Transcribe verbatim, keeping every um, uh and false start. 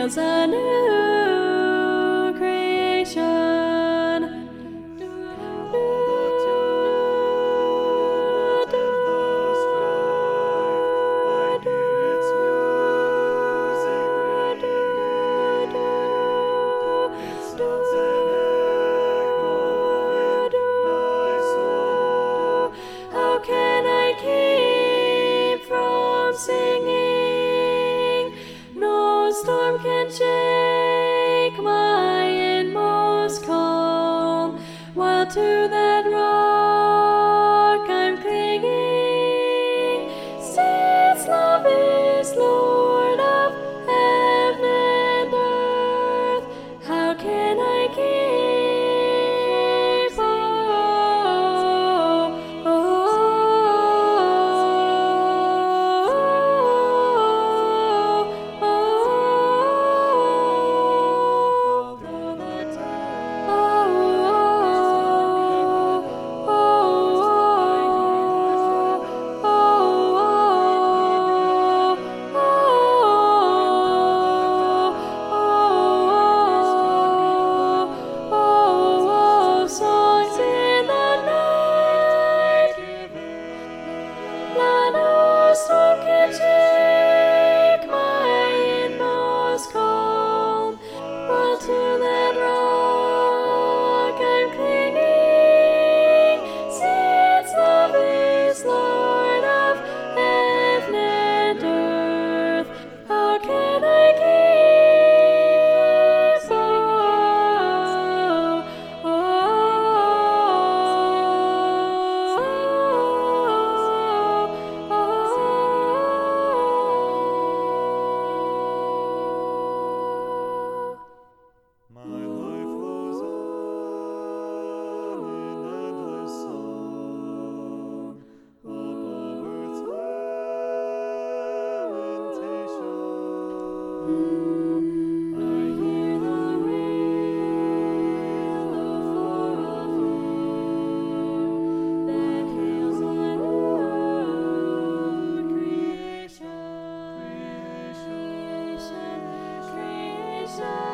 hails a new creation. How can I keep from singing? No storm can shake my inmost calm, while to that rock I'm clinging. Since love is Lord of heaven and earth, how can I keep? Oh, oh, oh, oh, through the time. Oh, oh, oh, oh, songs in the night. Not a storm can shake my inmost calm, while to that rock I'm clinging. Since love is Lord of heaven and earth, how can I keep? Oh, My life flows on in endless song above earth's lamentation. I hear the wail of far off air that hails a new creation, creation, creation.